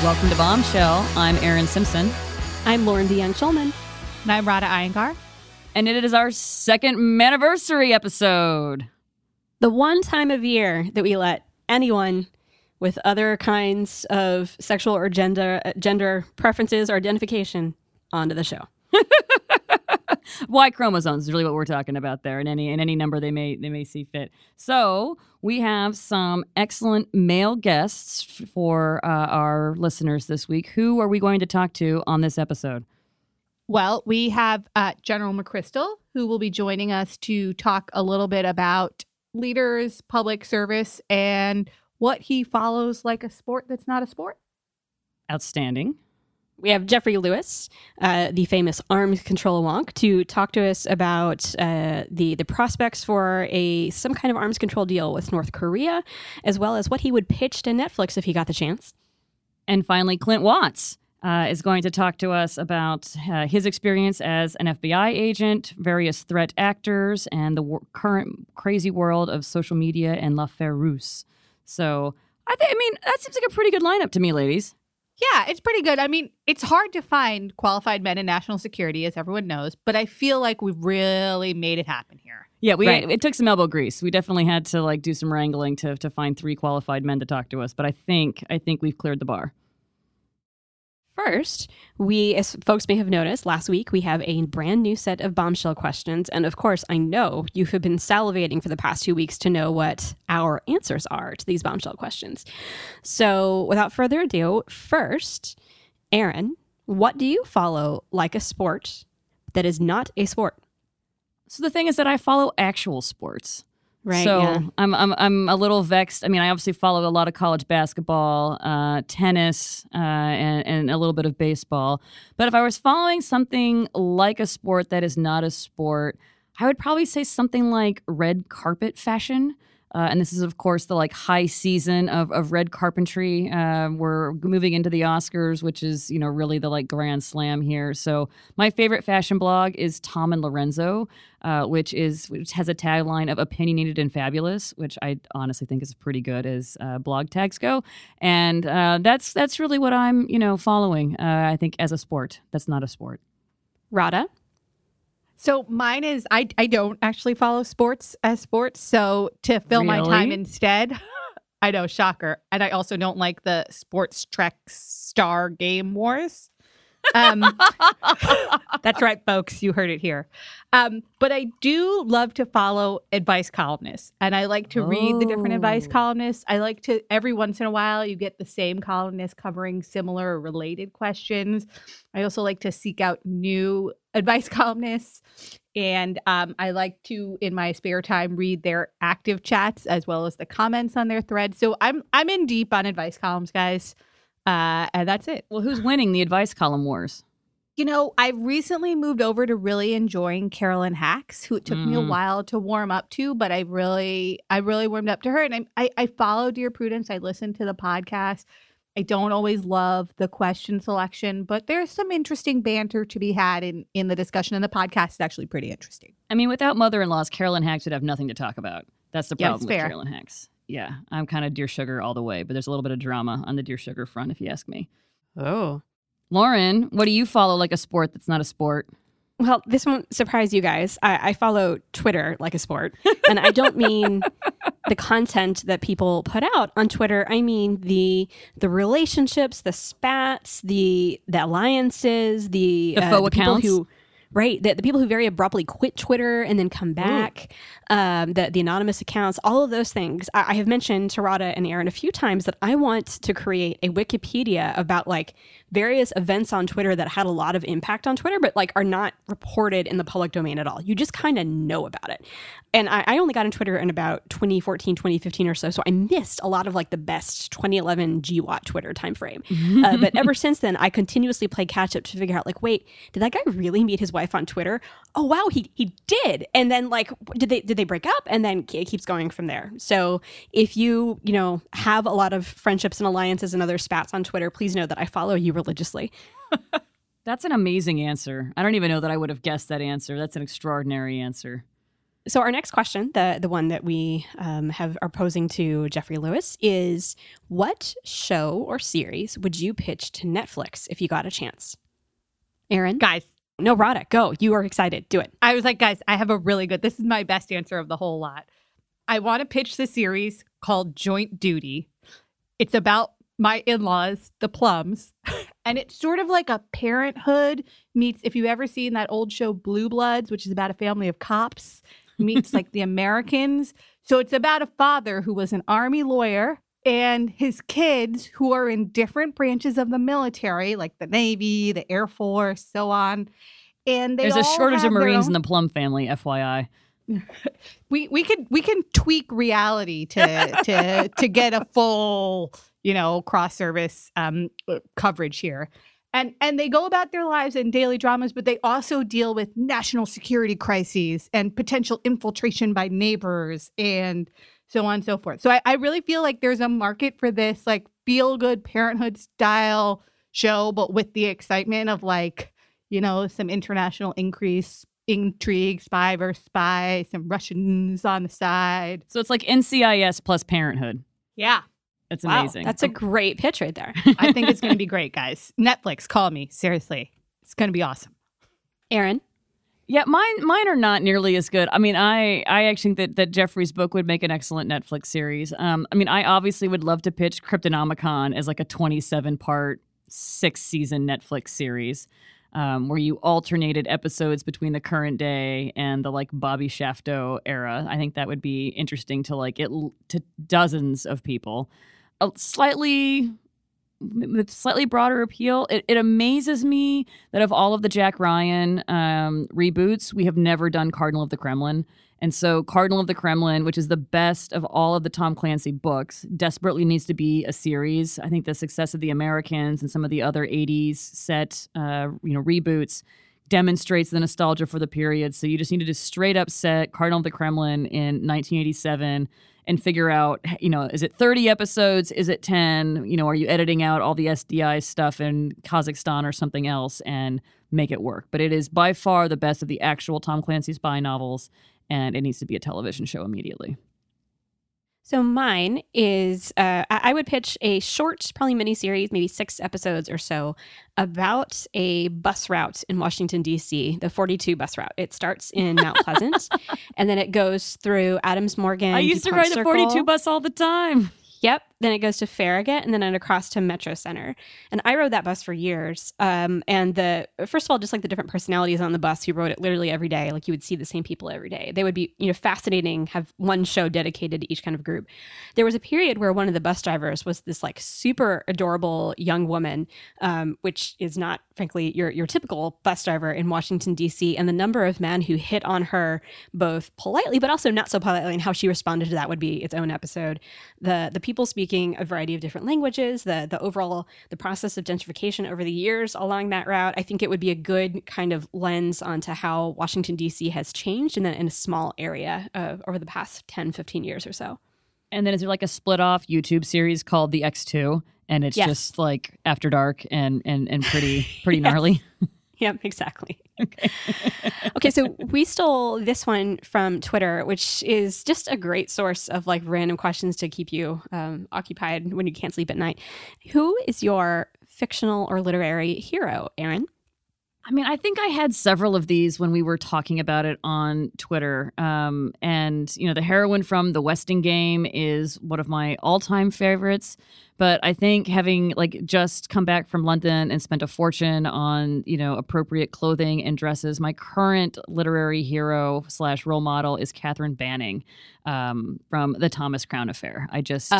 welcome to Bombshell. I'm Erin Simpson. I'm Lauren DeYoung-Schulman. And I'm Rada Iyengar. And it is our second anniversary episode. The one time of year that we let anyone with other kinds of sexual or gender preferences or identification onto the show. Y chromosomes is really what we're talking about there, in any number they may see fit. So we have some excellent male guests for our listeners this week. Who are we going to talk to on this episode? Well, we have General McChrystal, who will be joining us to talk a little bit about leaders, public service, and what he follows like a sport that's not a sport. Outstanding. We have Jeffrey Lewis, the famous arms control wonk, to talk to us about the prospects for some kind of arms control deal with North Korea, as well as what he would pitch to Netflix if he got the chance. And finally, Clint Watts is going to talk to us about his experience as an FBI agent, various threat actors, and the current crazy world of social media and l'affaire russe. So, I mean, that seems like a pretty good lineup to me, ladies. Yeah, it's pretty good. I mean, it's hard to find qualified men in national security, as everyone knows, but I feel like we've really made it happen here. Yeah, it took some elbow grease. We definitely had to do some wrangling to find 3 qualified men to talk to us, but I think we've cleared the bar. First, as folks may have noticed, last week we have a brand new set of bombshell questions. And of course, I know you have been salivating for the past 2 weeks to know what our answers are to these bombshell questions. So without further ado, first, Erin, what do you follow like a sport that is not a sport? So the thing is that I follow actual sports. Right. So yeah. I'm a little vexed. I mean, I obviously follow a lot of college basketball, tennis, and a little bit of baseball. But if I was following something like a sport that is not a sport, I would probably say something like red carpet fashion. And this is, of course, the high season of red carpentry. We're moving into the Oscars, which is, really the grand slam here. So my favorite fashion blog is Tom and Lorenzo, which has a tagline of opinionated and fabulous, which I honestly think is pretty good as blog tags go. And that's really what I'm, following. I think as a sport, that's not a sport. Rada? So mine is, I don't actually follow sports as sports. So to fill my time instead, I know, shocker. And I also don't like the Sports Trek Star Game Wars. That's right, folks. You heard it here. But I do love to follow advice columnists. And I like to read the different advice columnists. I like to, every once in a while, you get the same columnist covering similar or related questions. I also like to seek out new advice columnists. And I like to, in my spare time, read their active chats as well as the comments on their threads. So I'm in deep on advice columns, guys. And that's it. Well, who's winning the advice column wars? I've recently moved over to really enjoying Carolyn Hacks, who it took me a while to warm up to, but I really warmed up to her. And I follow Dear Prudence. I listen to the podcast. I don't always love the question selection, but there's some interesting banter to be had in the discussion, and the podcast is actually pretty interesting. I mean, without mother-in-laws, Carolyn Hacks would have nothing to talk about. That's the problem with fair. Carolyn Hacks. Yeah, I'm kind of Dear Sugar all the way, but there's a little bit of drama on the Dear Sugar front, if you ask me. Oh. Lauren, what do you follow like a sport that's not a sport? Well, this won't surprise you guys. I follow Twitter like a sport. And I don't mean the content that people put out on Twitter. I mean the relationships, the spats, the alliances, the faux accounts. The people who very abruptly quit Twitter and then come back, the anonymous accounts, all of those things. I have mentioned to Rada and Erin a few times that I want to create a Wikipedia about various events on Twitter that had a lot of impact on Twitter, but are not reported in the public domain at all. You just kind of know about it. And I only got on Twitter in about 2014, 2015 or so. So I missed a lot of the best 2011 GWAT Twitter timeframe. But ever since then, I continuously play catch up to figure out wait, did that guy really meet his wife on Twitter? Oh, wow, he did. And then did they break up? And then it keeps going from there. So if you have a lot of friendships and alliances and other spats on Twitter, please know that I follow you religiously. That's an amazing answer. I don't even know that I would have guessed that answer. That's an extraordinary answer. So our next question, the one that we are posing to Jeffrey Lewis, is what show or series would you pitch to Netflix if you got a chance? Erin? Guys. No, Rada, go. You are excited. Do it. I was like, guys, I have a really good, this is my best answer of the whole lot. I want to pitch the series called Joint Duty. It's about my in-laws, the Plums, and it's sort of like a Parenthood meets, if you've ever seen that old show Blue Bloods, which is about a family of cops, meets like the Americans. So it's about a father who was an Army lawyer and his kids who are in different branches of the military, like the Navy, the Air Force, so on. And there's a shortage of Marines in the Plum family, FYI. We can tweak reality to get a full, cross service coverage here. And they go about their lives in daily dramas, but they also deal with national security crises and potential infiltration by neighbors and so on and so forth. So I really feel like there's a market for this like feel-good Parenthood style show, but with the excitement of like, some international intrigue, spy versus spy, some Russians on the side. So it's like NCIS plus Parenthood. Yeah. It's amazing. That's a great pitch right there. I think it's going to be great, guys. Netflix, call me. Seriously. It's going to be awesome. Erin? Yeah, mine are not nearly as good. I mean, I actually think that Jeffrey's book would make an excellent Netflix series. I obviously would love to pitch Cryptonomicon as like a 27-part, 6-season Netflix series where you alternated episodes between the current day and the like Bobby Shafto era. I think that would be interesting to to dozens of people. With slightly broader appeal. It amazes me that of all of the Jack Ryan reboots, we have never done Cardinal of the Kremlin. And so Cardinal of the Kremlin, which is the best of all of the Tom Clancy books, desperately needs to be a series. I think the success of The Americans and some of the other 80s set reboots demonstrates the nostalgia for the period. So you just need to just straight up set Cardinal of the Kremlin in 1987 and figure out, is it 30 episodes? Is it 10? Are you editing out all the SDI stuff in Kazakhstan or something else and make it work? But it is by far the best of the actual Tom Clancy spy novels, and it needs to be a television show immediately. So mine is, I would pitch a short, probably miniseries, maybe 6 episodes or so, about a bus route in Washington, D.C., the 42 bus route. It starts in Mount Pleasant, and then it goes through Adams Morgan. I used to ride the 42 bus all the time. Yep. Then it goes to Farragut and then across to Metro Center. And I rode that bus for years. And first of all, just like the different personalities on the bus who rode it literally every day, like you would see the same people every day. They would be, fascinating, have one show dedicated to each kind of group. There was a period where one of the bus drivers was this like super adorable young woman, which is not, frankly, your typical bus driver in Washington, D.C. And the number of men who hit on her both politely, but also not so politely, and how she responded to that would be its own episode. The people speaking a variety of different languages, the overall, the process of gentrification over the years along that route. I think it would be a good kind of lens onto how Washington, D.C. has changed in a small area over the past 10, 15 years or so. And then is there like a split off YouTube series called The X2? And it's just like after dark and pretty gnarly. Yep, exactly. Okay, so we stole this one from Twitter, which is just a great source of like random questions to keep you occupied when you can't sleep at night. Who is your fictional or literary hero, Erin? I mean, I think I had several of these when we were talking about it on Twitter. And, the heroine from The Westing Game is one of my all-time favorites. But I think having just come back from London and spent a fortune on, appropriate clothing and dresses, my current literary hero / role model is Catherine Banning from The Thomas Crown Affair. I just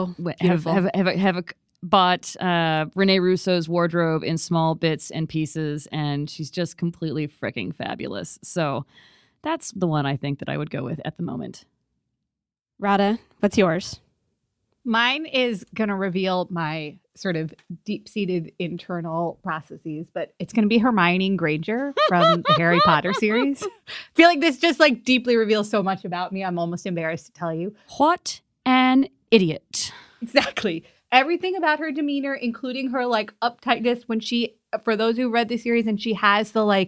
have bought Rene Russo's wardrobe in small bits and pieces, and she's just completely freaking fabulous. So that's the one I think that I would go with at the moment. Rada, what's yours? Mine is going to reveal my sort of deep-seated internal processes, but it's going to be Hermione Granger from the Harry Potter series. I feel like this just deeply reveals so much about me. I'm almost embarrassed to tell you. What an idiot. Exactly. Everything about her demeanor, including her uptightness when she, for those who read the series, and she has the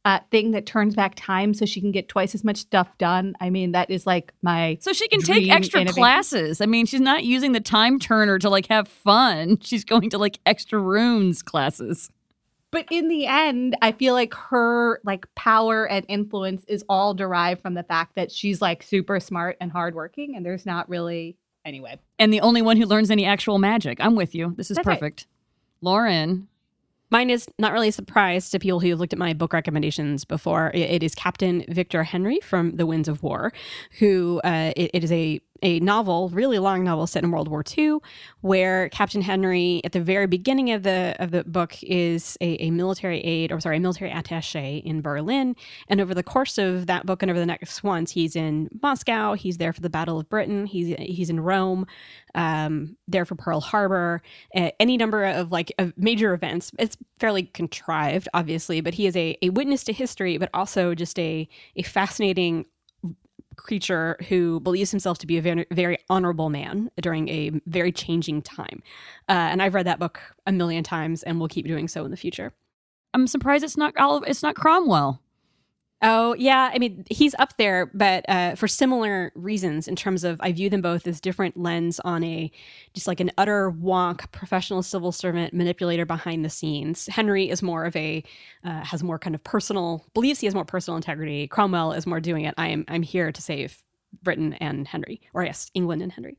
thing that turns back time so she can get twice as much stuff done. I mean, that is like my So she can take extra classes. I mean, she's not using the time turner to like have fun. She's going to like extra runes classes. But in the end, I feel like her like power and influence is all derived from the fact that she's like super smart and hardworking, and there's not really anyway. And the only one who learns any actual magic. I'm with you. This is That's perfect. Right. Lauren. Mine is not really a surprise to people who have looked at my book recommendations before. It is Captain Victor Henry from The Winds of War, who it is a novel, really long novel set in World War II, where Captain Henry, at the very beginning of the book, is a military military attaché in Berlin. And over the course of that book and over the next ones, he's in Moscow. He's there for the Battle of Britain. He's in Rome, there for Pearl Harbor, any number of major events. It's fairly contrived, obviously, but he is a witness to history, but also just a fascinating creature who believes himself to be a very, very honorable man during a very changing time. And I've read that book a million times and will keep doing so in the future. I'm surprised it's not Cromwell. Oh, yeah. I mean, he's up there, but for similar reasons in terms of I view them both as different lens on just like an utter wonk, professional civil servant manipulator behind the scenes. Henry is more of has more kind of believes he has more personal integrity. Cromwell is more doing it. I'm here to save Britain and Henry, or yes, England and Henry.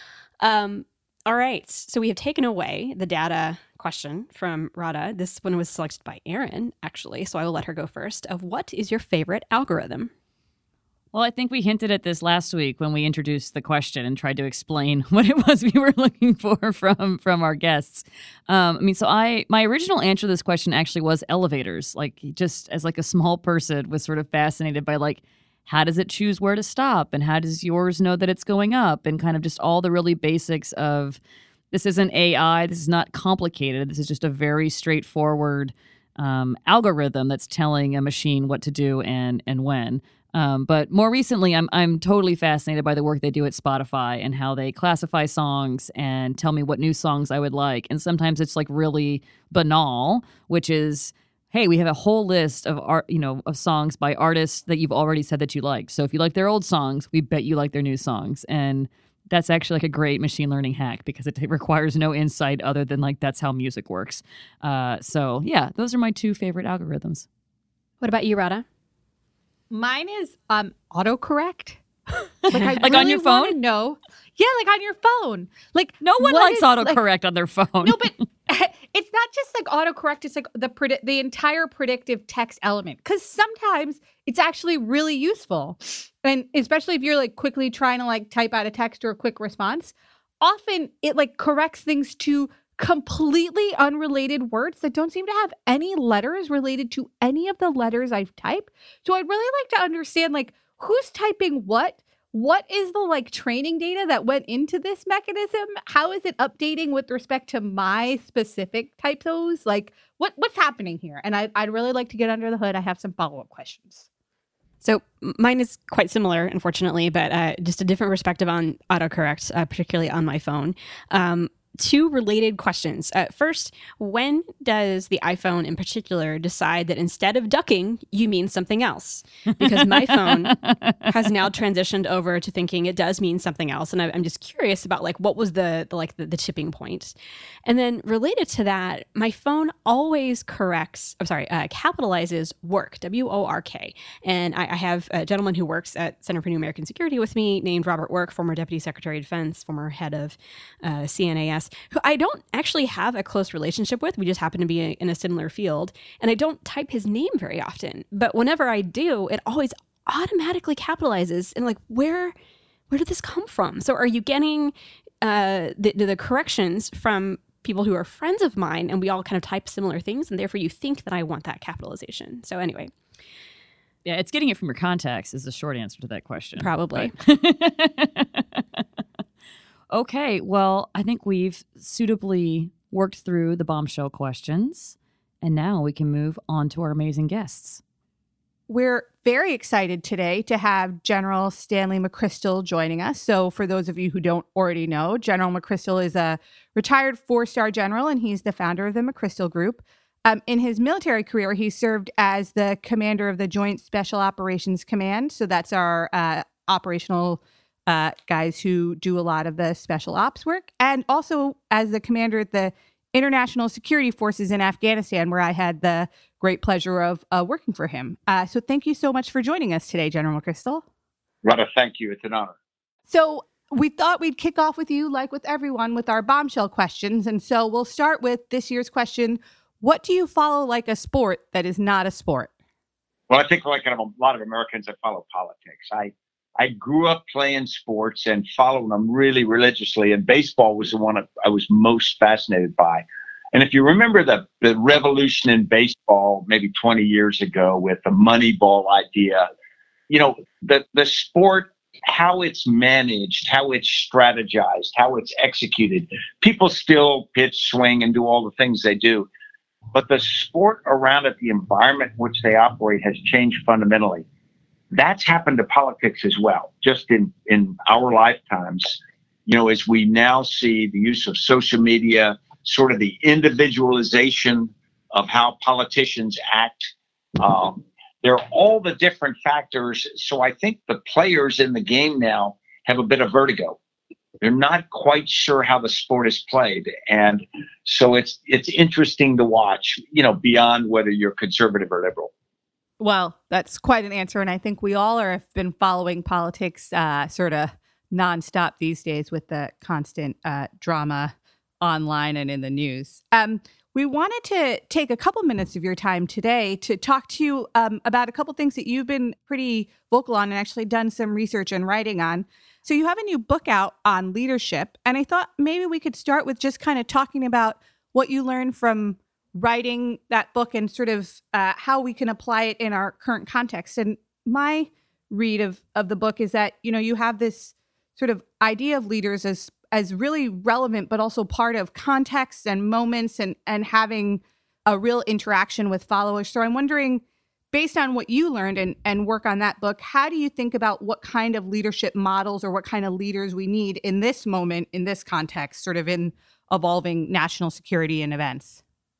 All right. So we have taken away the data question from Radha. This one was selected by Erin, actually. So I will let her go first. Of what is your favorite algorithm? Well, I think we hinted at this last week when we introduced the question and tried to explain what it was we were looking for from our guests. My original answer to this question actually was elevators. Like, just as like a small person was sort of fascinated by like, how does it choose where to stop? And how does yours know that it's going up? And kind of just all the really basics of, this isn't AI. This is not complicated. This is just a very straightforward algorithm that's telling a machine what to do and when. But more recently, I'm totally fascinated by the work they do at Spotify and how they classify songs and tell me what new songs I would like. And sometimes it's like really banal, which is, hey, we have a whole list of of songs by artists that you've already said that you like. So if you like their old songs, we bet you like their new songs. And that's actually like a great machine learning hack because it requires no insight other than like that's how music works. So yeah, those are my two favorite algorithms. What about you, Radha? Mine is autocorrect. Like on your phone? No. Yeah, like on your phone. Like no one likes autocorrect on their phone. No, but it's not just like autocorrect. It's like the entire predictive text element. Because sometimes it's actually really useful. And especially if you're like quickly trying to like type out a text or a quick response, often it like corrects things to completely unrelated words that don't seem to have any letters related to any of the letters I've typed. So I'd really like to understand like who's typing what is the like training data that went into this mechanism? How is it updating with respect to my specific typos? Like what's happening here? And I'd really like to get under the hood. I have some follow-up questions. So mine is quite similar, unfortunately, but just a different perspective on autocorrect, particularly on my phone. Two related questions. First, when does the iPhone in particular decide that instead of ducking, you mean something else? Because my phone has now transitioned over to thinking it does mean something else. And I'm just curious about like what was the tipping point. And then related to that, my phone always capitalizes work, W-O-R-K. And I have a gentleman who works at Center for New American Security with me named Robert Work, former Deputy Secretary of Defense, former head of CNAS, who I don't actually have a close relationship with. We just happen to be in a similar field. And I don't type his name very often. But whenever I do, it always automatically capitalizes. And like, where did this come from? So are you getting the corrections from people who are friends of mine and we all kind of type similar things and therefore you think that I want that capitalization? So anyway. Yeah, it's getting it from your contacts is the short answer to that question. Probably. Okay, well, I think we've suitably worked through the bombshell questions, and now we can move on to our amazing guests. We're very excited today to have General Stanley McChrystal joining us. So for those of you who don't already know, General McChrystal is a retired 4-star general, and he's the founder of the McChrystal Group. In his military career, he served as the commander of the Joint Special Operations Command. So that's our operational guys who do a lot of the special ops work, and also as the commander at the International Security Forces in Afghanistan, where I had the great pleasure of working for him. So thank you so much for joining us today, General McChrystal. Rada, thank you. It's an honor. So we thought we'd kick off with you, like with everyone, with our bombshell questions. And so we'll start with this year's question. What do you follow like a sport that is not a sport? Well, I think like a lot of Americans, I follow politics. I grew up playing sports and following them really religiously, and baseball was the one I was most fascinated by. And if you remember the revolution in baseball maybe 20 years ago with the Moneyball idea, the sport, how it's managed, how it's strategized, how it's executed. People still pitch, swing, and do all the things they do. But the sport around it, the environment in which they operate has changed fundamentally. That's happened to politics as well, just in our lifetimes, as we now see the use of social media, sort of the individualization of how politicians act. There are all the different factors. So I think the players in the game now have a bit of vertigo. They're not quite sure how the sport is played. And so it's interesting to watch, beyond whether you're conservative or liberal. Well, that's quite an answer. And I think we all have been following politics sort of nonstop these days with the constant drama online and in the news. We wanted to take a couple minutes of your time today to talk to you about a couple things that you've been pretty vocal on and actually done some research and writing on. So you have a new book out on leadership. And I thought maybe we could start with just kind of talking about what you learned from writing that book and sort of how we can apply it in our current context. And my read of the book is that, you have this sort of idea of leaders as really relevant, but also part of context and moments and having a real interaction with followers. So I'm wondering, based on what you learned and work on that book, how do you think about what kind of leadership models or what kind of leaders we need in this moment, in this context, sort of in evolving national security and events?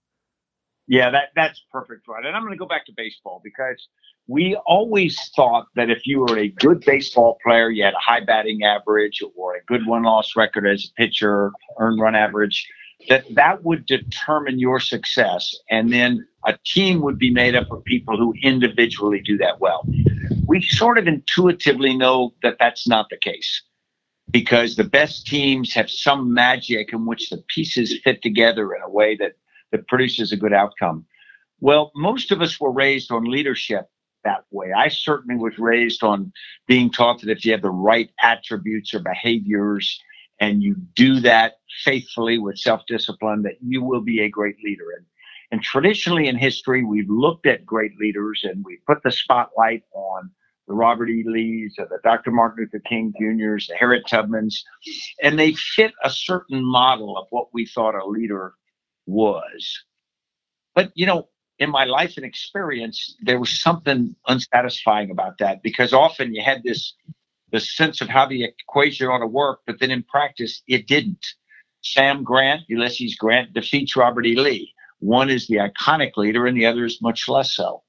Yeah, that's perfect, right? And I'm going to go back to baseball because we always thought that if you were a good baseball player, you had a high batting average or a good win-loss record as a pitcher, earned run average, that would determine your success. And then a team would be made up of people who individually do that well. We sort of intuitively know that that's not the case because the best teams have some magic in which the pieces fit together in a way that produces a good outcome. Well, most of us were raised on leadership that way. I certainly was raised on being taught that if you have the right attributes or behaviors and you do that faithfully with self-discipline, that you will be a great leader. And traditionally in history, we've looked at great leaders and we put the spotlight on the Robert E. Lees, the Dr. Martin Luther King Jr.'s, the Harriet Tubmans, and they fit a certain model of what we thought a leader was. But, in my life and experience, there was something unsatisfying about that because often you had this sense of how the equation ought to work, but then in practice, it didn't. Sam Grant, Ulysses Grant, defeats Robert E. Lee. One is the iconic leader and the other is much less so.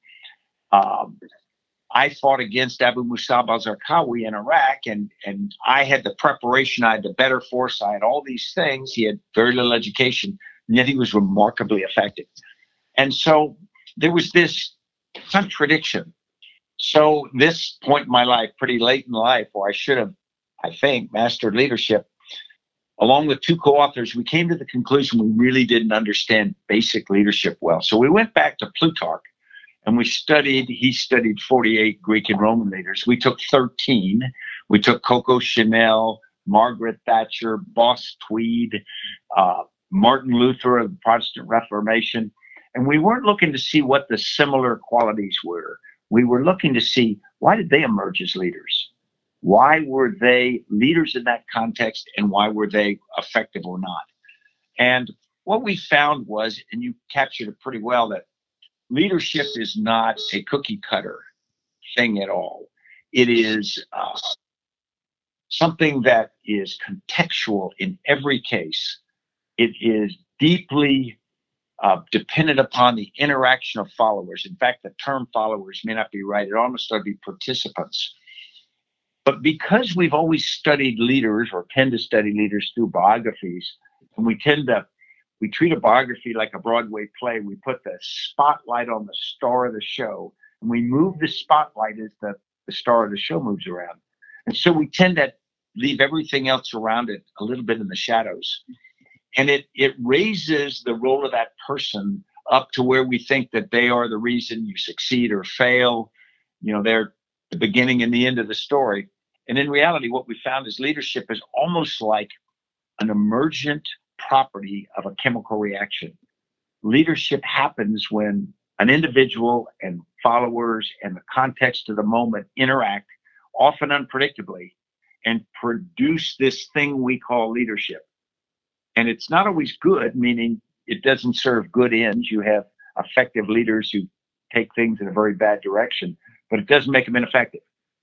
I fought against Abu Musab al-Zarqawi in Iraq, and I had the preparation, I had the better foresight, all these things. He had very little education, and yet he was remarkably effective. And so there was this contradiction. So this point in my life, pretty late in life, where I should have, I think, mastered leadership, along with two co-authors, we came to the conclusion we really didn't understand basic leadership well. So we went back to Plutarch, and he studied 48 Greek and Roman leaders. We took 13. We took Coco Chanel, Margaret Thatcher, Boss Tweed, Martin Luther of the Protestant Reformation. And we weren't looking to see what the similar qualities were. We were looking to see, why did they emerge as leaders? Why were they leaders in that context, and why were they effective or not? And what we found was, and you captured it pretty well, that leadership is not a cookie cutter thing at all. It is something that is contextual in every case. It is deeply dependent upon the interaction of followers. In fact, the term followers may not be right. It almost ought to be participants. But because we've always studied leaders or tend to study leaders through biographies, and we treat a biography like a Broadway play. We put the spotlight on the star of the show, and we move the spotlight as the star of the show moves around. And so we tend to leave everything else around it a little bit in the shadows. And it raises the role of that person up to where we think that they are the reason you succeed or fail. They're the beginning and the end of the story. And in reality, what we found is leadership is almost like an emergent property of a chemical reaction. Leadership happens when an individual and followers and the context of the moment interact, often unpredictably, and produce this thing we call leadership. And it's not always good, meaning it doesn't serve good ends. You have effective leaders who take things in a very bad direction, but it doesn't make them ineffective.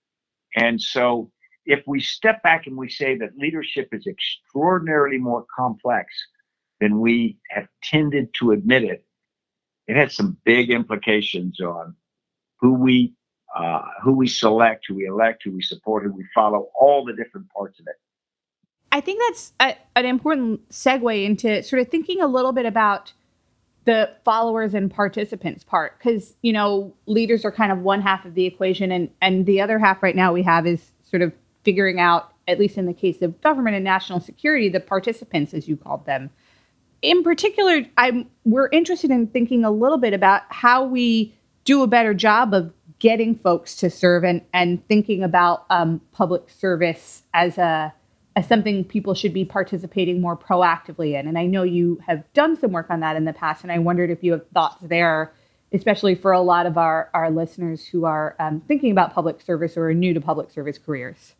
And so if we step back and we say that leadership is extraordinarily more complex than we have tended to admit it, it has some big implications on who we select, who we elect, who we support, who we follow, all the different parts of it. I think that's an important segue into sort of thinking a little bit about the followers and participants part, because, leaders are kind of one half of the equation, and the other half right now we have is sort of figuring out, at least in the case of government and national security, the participants, as you called them. In particular, we're interested in thinking a little bit about how we do a better job of getting folks to serve and thinking about public service as something people should be participating more proactively in. And I know you have done some work on that in the past, and I wondered if you have thoughts there, especially for a lot of our listeners who are thinking about public service or are new to public service careers.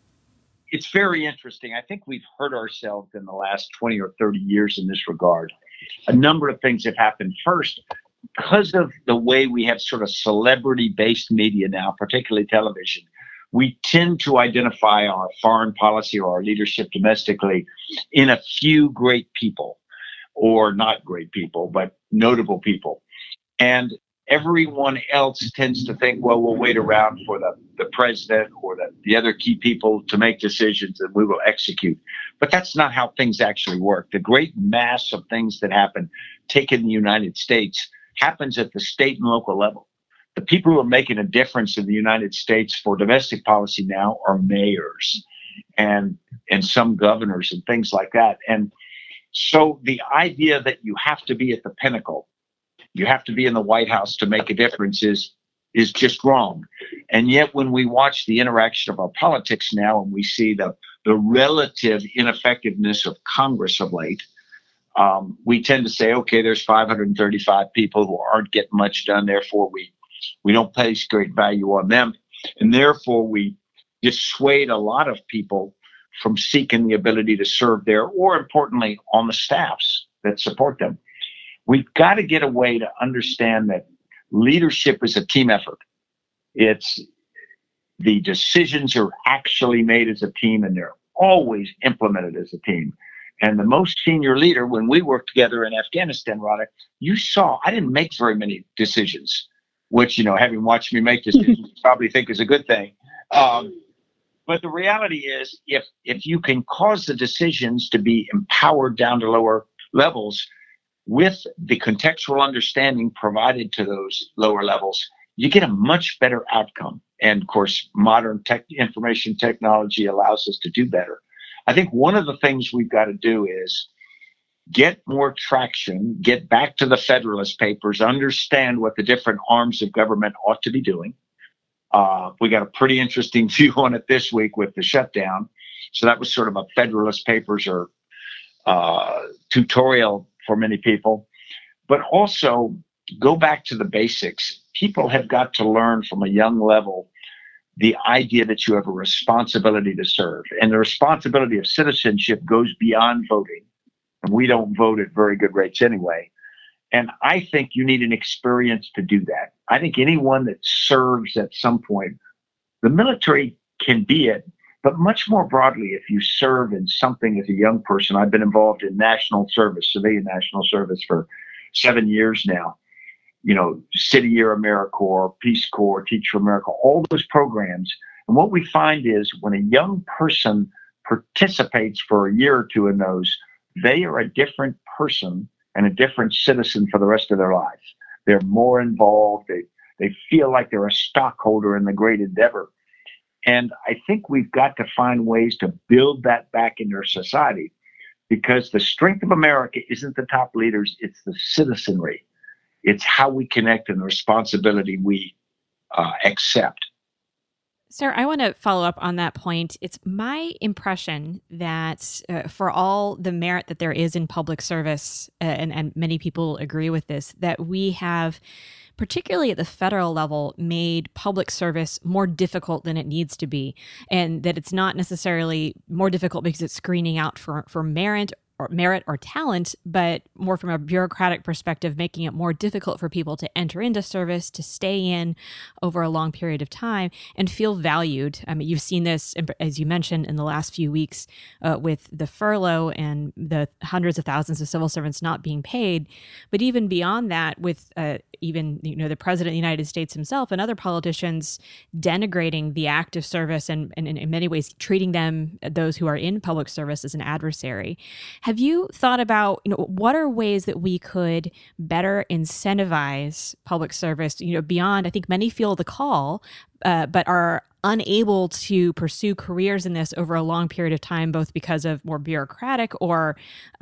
It's very interesting. I think we've hurt ourselves in the last 20 or 30 years in this regard. A number of things have happened. First, because of the way we have sort of celebrity-based media now, particularly television, we tend to identify our foreign policy or our leadership domestically in a few great people, or not great people, but notable people. And everyone else tends to think, well, we'll wait around for the president or the other key people to make decisions and we will execute. But that's not how things actually work. The great mass of things that happen, take in the United States, happens at the state and local level. The people who are making a difference in the United States for domestic policy now are mayors and some governors and things like that. And so the idea that you have to be at the pinnacle, you have to be in the White House to make a difference is just wrong. And yet when we watch the interaction of our politics now and we see the relative ineffectiveness of Congress of late, we tend to say, okay, there's 535 people who aren't getting much done, therefore we don't place great value on them. And therefore we dissuade a lot of people from seeking the ability to serve there, or importantly, on the staffs that support them. We've got to get a way to understand that leadership is a team effort. It's the decisions are actually made as a team, and they're always implemented as a team. And the most senior leader, when we worked together in Afghanistan, Rada, you saw I didn't make very many decisions, which, having watched me make decisions, you probably think is a good thing. But the reality is, if you can cause the decisions to be empowered down to lower levels, with the contextual understanding provided to those lower levels, you get a much better outcome. And of course, modern information technology allows us to do better. I think one of the things we've got to do is get more traction, get back to the Federalist Papers, understand what the different arms of government ought to be doing. We got a pretty interesting view on it this week with the shutdown. So that was sort of a Federalist Papers or tutorial for many people, but also go back to the basics. People have got to learn from a young level the idea that you have a responsibility to serve, and the responsibility of citizenship goes beyond voting. And we don't vote at very good rates anyway. And I think you need an experience to do that. I think anyone that serves at some point, the military can be it, but much more broadly, if you serve in something as a young person. I've been involved in national service, civilian national service for 7 years now. City Year AmeriCorps, Peace Corps, Teach for America, all those programs. And what we find is when a young person participates for a year or two in those, they are a different person and a different citizen for the rest of their lives. They're more involved. They feel like they're a stockholder in the great endeavor. And I think we've got to find ways to build that back in their society, because the strength of America isn't the top leaders, it's the citizenry. It's how we connect and the responsibility we accept. Sir, I want to follow up on that point. It's my impression that for all the merit that there is in public service, and many people agree with this, that we have, particularly at the federal level, made public service more difficult than it needs to be, and that it's not necessarily more difficult because it's screening out for merit or talent, but more from a bureaucratic perspective, making it more difficult for people to enter into service, to stay in over a long period of time and feel valued. I mean, you've seen this, as you mentioned, in the last few weeks with the furlough and the hundreds of thousands of civil servants not being paid. But even beyond that, with even the President of the United States himself and other politicians denigrating the active service and in many ways treating those who are in public service as an adversary. Have you thought about, what are ways that we could better incentivize public service, beyond, I think many feel the call, but are unable to pursue careers in this over a long period of time, both because of more bureaucratic or,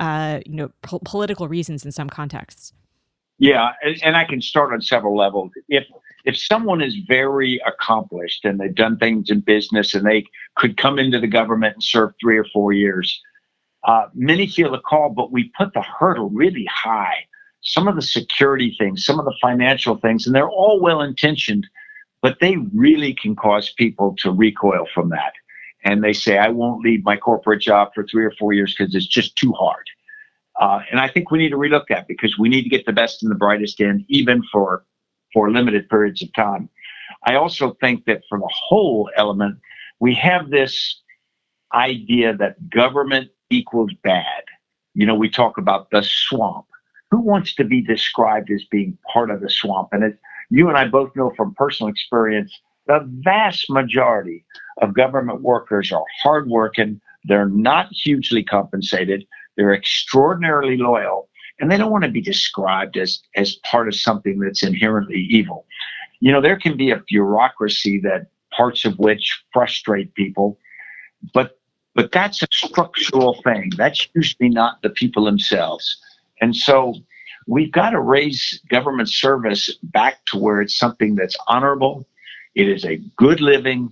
political reasons in some contexts? Yeah, and I can start on several levels. If someone is very accomplished and they've done things in business and they could come into the government and serve 3 or 4 years, many feel the call, but we put the hurdle really high. Some of the security things, some of the financial things, and they're all well-intentioned, but they really can cause people to recoil from that. And they say, I won't leave my corporate job for 3 or 4 years because it's just too hard. And I think we need to relook that, because we need to get the best and the brightest in, even for limited periods of time. I also think that for the whole element, we have this idea that government equals bad. We talk about the swamp. Who wants to be described as being part of the swamp? And as you and I both know from personal experience, the vast majority of government workers are hardworking. They're not hugely compensated. They're extraordinarily loyal, and they don't want to be described as part of something that's inherently evil. There can be a bureaucracy that parts of which frustrate people, but that's a structural thing. That's usually not the people themselves. And so we've got to raise government service back to where it's something that's honorable. It is a good living,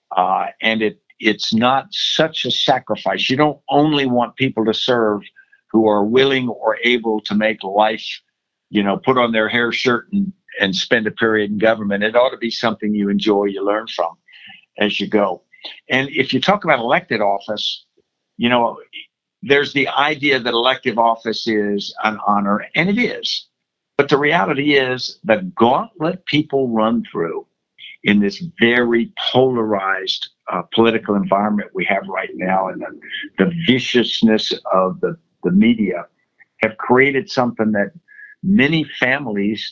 and it's not such a sacrifice. You don't only want people to serve who are willing or able to make life, put on their hair shirt and spend a period in government. It ought to be something you enjoy, you learn from as you go. And if you talk about elected office, there's the idea that elective office is an honor, and it is. But the reality is the gauntlet people run through in this very polarized political environment we have right now, and the viciousness of the media have created something that many families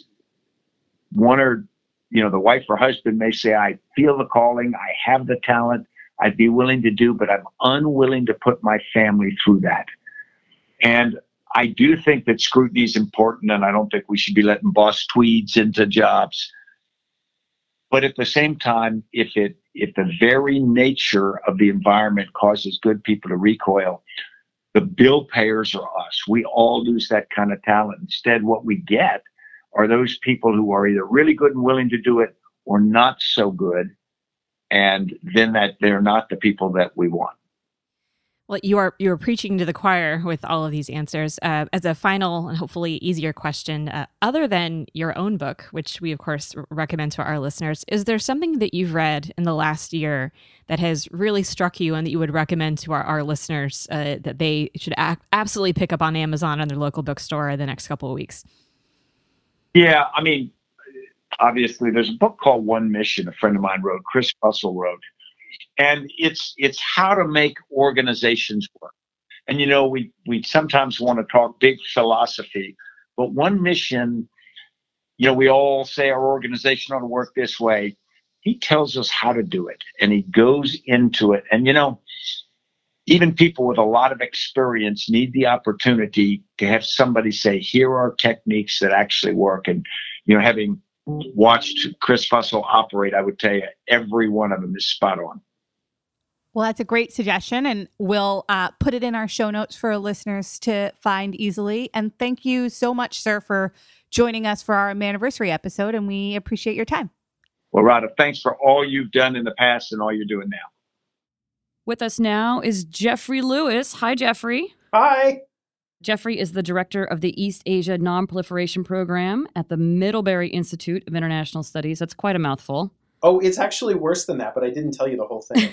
the wife or husband may say, I feel the calling, I have the talent, I'd be willing to do, but I'm unwilling to put my family through that. And I do think that scrutiny is important, and I don't think we should be letting boss tweeds into jobs. But at the same time, if the very nature of the environment causes good people to recoil, the bill payers are us. We all lose that kind of talent. Instead, what we get are those people who are either really good and willing to do it or not so good, and then that they're not the people that we want. Well, you are preaching to the choir with all of these answers. As a final and hopefully easier question, other than your own book, which we of course recommend to our listeners, is there something that you've read in the last year that has really struck you and that you would recommend to our listeners that they should absolutely pick up on Amazon and their local bookstore in the next couple of weeks? Yeah, I mean, obviously there's a book called One Mission, a friend of mine wrote, Chris Russell wrote. And it's how to make organizations work. And, we sometimes want to talk big philosophy, But one mission, we all say our organization ought to work this way. He tells us how to do it, and he goes into it. And, even people with a lot of experience need the opportunity to have somebody say, here are techniques that actually work. And, having watched Chris Fussell operate, I would tell you every one of them is spot on. Well, that's a great suggestion, and we'll put it in our show notes for listeners to find easily. And thank you so much, sir, for joining us for our anniversary episode, and we appreciate your time. Well, Rada, thanks for all you've done in the past and all you're doing now. With us now is Jeffrey Lewis. Hi, Jeffrey. Hi. Jeffrey is the director of the East Asia Non-Proliferation Program at the Middlebury Institute of International Studies. That's quite a mouthful. Oh, it's actually worse than that, but I didn't tell you the whole thing.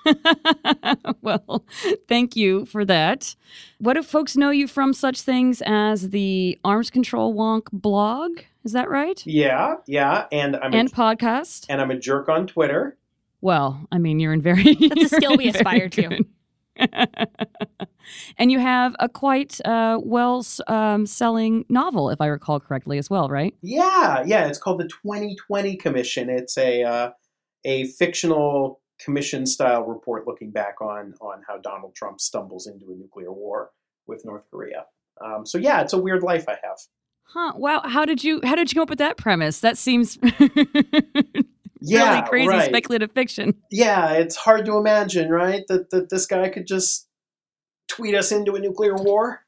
Well, thank you for that. What do folks know you from such things as the Arms Control Wonk blog? Is that right? Yeah. And podcast. And I'm a jerk on Twitter. Well, I mean, you're in very... That's a skill we aspire to. And you have a quite selling novel, if I recall correctly, as well, right? Yeah. It's called the 2020 Commission. It's a fictional commission-style report looking back on how Donald Trump stumbles into a nuclear war with North Korea. So yeah, it's a weird life I have. Huh. Wow. How did you come up with that premise? That seems yeah, really crazy right. Speculative fiction. Yeah, it's hard to imagine, right? That this guy could just tweet us into a nuclear war.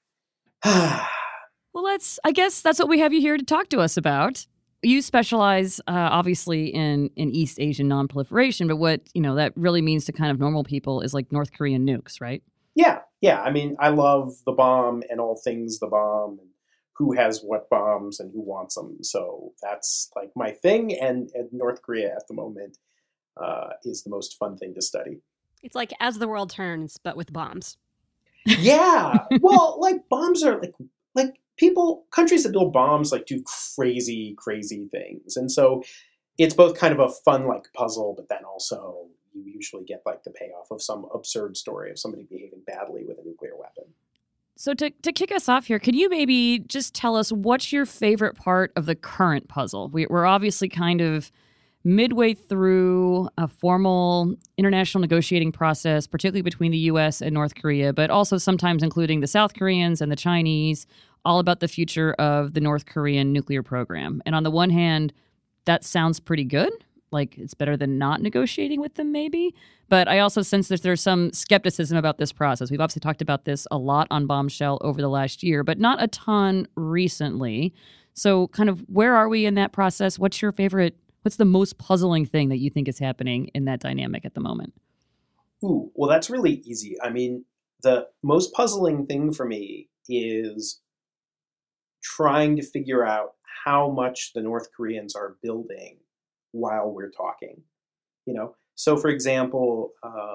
Well, I guess that's what we have you here to talk to us about. You specialize, obviously, in East Asian non-proliferation, but what that really means to kind of normal people is like North Korean nukes, right? Yeah. I mean, I love the bomb and all things the bomb, and who has what bombs and who wants them. So that's like my thing. And North Korea at the moment is the most fun thing to study. It's like As the World Turns, but with bombs. Yeah. Well, like bombs are like countries that build bombs like do crazy, crazy things. And so it's both kind of a fun like puzzle, but then also you usually get like the payoff of some absurd story of somebody behaving badly with a nuclear weapon. So to kick us off here, could you maybe just tell us what's your favorite part of the current puzzle? We're obviously kind of midway through a formal international negotiating process, particularly between the U.S. and North Korea, but also sometimes including the South Koreans and the Chinese, all about the future of the North Korean nuclear program. And on the one hand, that sounds pretty good. Like it's better than not negotiating with them, maybe. But I also sense that there's some skepticism about this process. We've obviously talked about this a lot on Bombshell over the last year, but not a ton recently. So kind of where are we in that process? What's the most puzzling thing that you think is happening in that dynamic at the moment? Ooh, well, that's really easy. I mean, the most puzzling thing for me is trying to figure out how much the North Koreans are building while we're talking. So for example,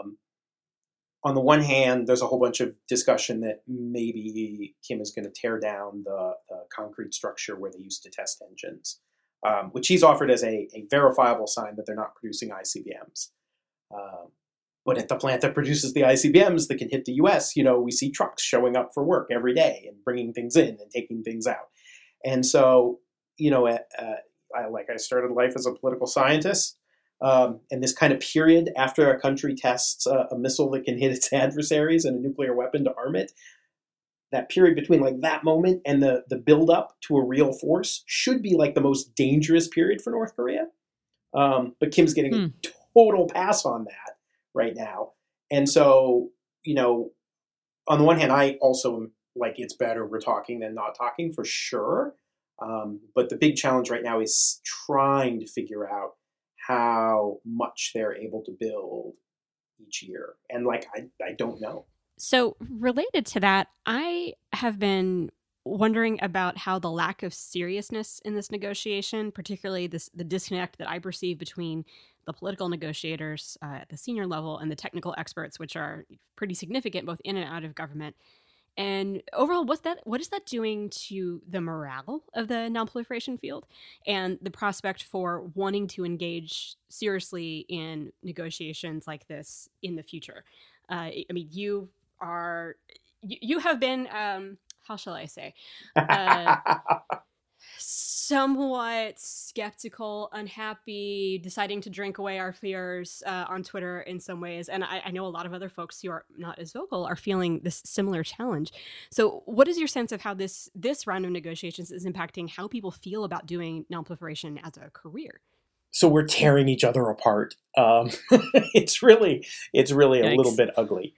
on the one hand, there's a whole bunch of discussion that maybe Kim is going to tear down the concrete structure where they used to test engines, which he's offered as a verifiable sign that they're not producing ICBMs. But at the plant that produces the ICBMs that can hit the U.S., we see trucks showing up for work every day and bringing things in and taking things out. And so, I started life as a political scientist. And this kind of period after a country tests a missile that can hit its adversaries and a nuclear weapon to arm it, that period between like that moment and the build up to a real force should be like the most dangerous period for North Korea. But Kim's getting a total pass on that right now. And so, on the one hand, I also am like, it's better we're talking than not talking for sure. But the big challenge right now is trying to figure out how much they're able to build each year. And I don't know. So related to that, I have been wondering about how the lack of seriousness in this negotiation, particularly the disconnect that I perceive between the political negotiators at the senior level and the technical experts, which are pretty significant both in and out of government. And overall, what is that doing to the morale of the non-proliferation field and the prospect for wanting to engage seriously in negotiations like this in the future? I mean, you have been how shall I say, somewhat skeptical, unhappy, deciding to drink away our fears on Twitter in some ways. And I know a lot of other folks who are not as vocal are feeling this similar challenge. So what is your sense of how this round of negotiations is impacting how people feel about doing nonproliferation as a career? So we're tearing each other apart. It's really Yikes. a little bit ugly.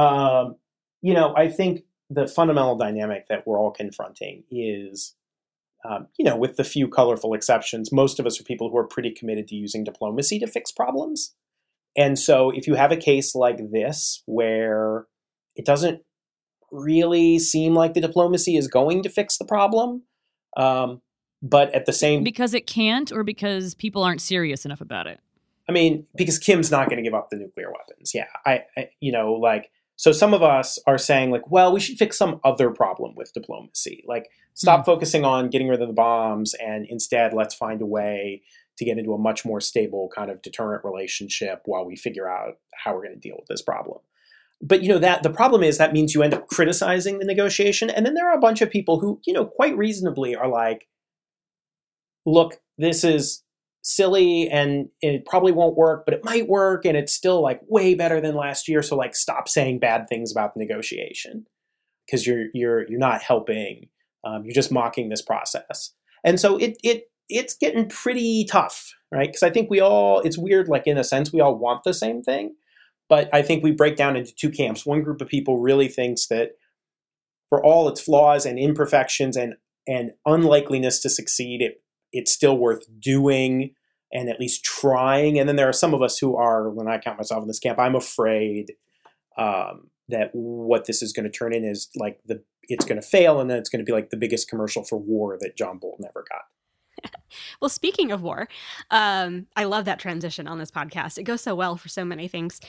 I think the fundamental dynamic that we're all confronting is, with the few colorful exceptions, most of us are people who are pretty committed to using diplomacy to fix problems. And so if you have a case like this where it doesn't really seem like the diplomacy is going to fix the problem, but at the same... Because it can't, or because people aren't serious enough about it? I mean, because Kim's not going to give up the nuclear weapons. Yeah. So some of us are saying like, well, we should fix some other problem with diplomacy. Like stop focusing on getting rid of the bombs and instead let's find a way to get into a much more stable kind of deterrent relationship while we figure out how we're going to deal with this problem. But, that the problem is that means you end up criticizing the negotiation. And then there are a bunch of people who, quite reasonably are like, look, this is silly and it probably won't work, but it might work. And it's still like way better than last year. So like stop saying bad things about the negotiation because you're not helping. You're just mocking this process. And so it's getting pretty tough, right? Because I think it's weird, like in a sense, we all want the same thing. But I think we break down into two camps. One group of people really thinks that for all its flaws and imperfections and unlikeliness to succeed, it's still worth doing and at least trying. And then there are some of us who are, when I count myself in this camp, I'm afraid that what this is going to turn in is like it's going to fail. And then it's going to be like the biggest commercial for war that John Bolton ever got. Well, speaking of war, I love that transition on this podcast. It goes so well for so many things.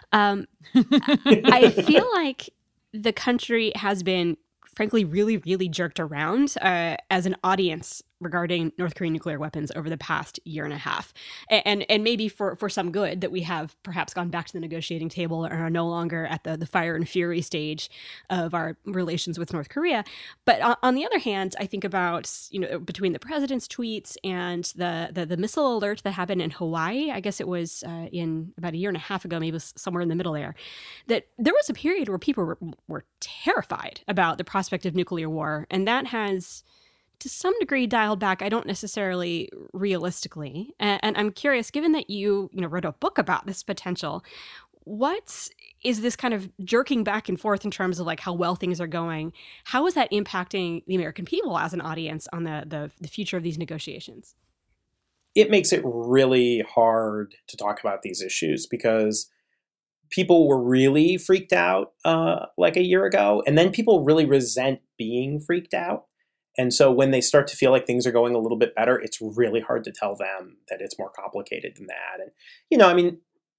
I feel like the country has been, frankly, really, really jerked around as an audience regarding North Korean nuclear weapons over the past year and a half. And maybe for some good that we have perhaps gone back to the negotiating table and are no longer at the fire and fury stage of our relations with North Korea. But on the other hand, I think about, between the president's tweets and the missile alert that happened in Hawaii, I guess it was in about a year and a half ago, maybe it was somewhere in the middle there, that there was a period where people were terrified about the prospect of nuclear war. And that has, to some degree, dialed back. I don't necessarily realistically. And I'm curious, given that you wrote a book about this potential, what is this kind of jerking back and forth in terms of like how well things are going? How is that impacting the American people as an audience on the future of these negotiations? It makes it really hard to talk about these issues because people were really freaked out like a year ago, and then people really resent being freaked out. And so when they start to feel like things are going a little bit better, it's really hard to tell them that it's more complicated than that. And,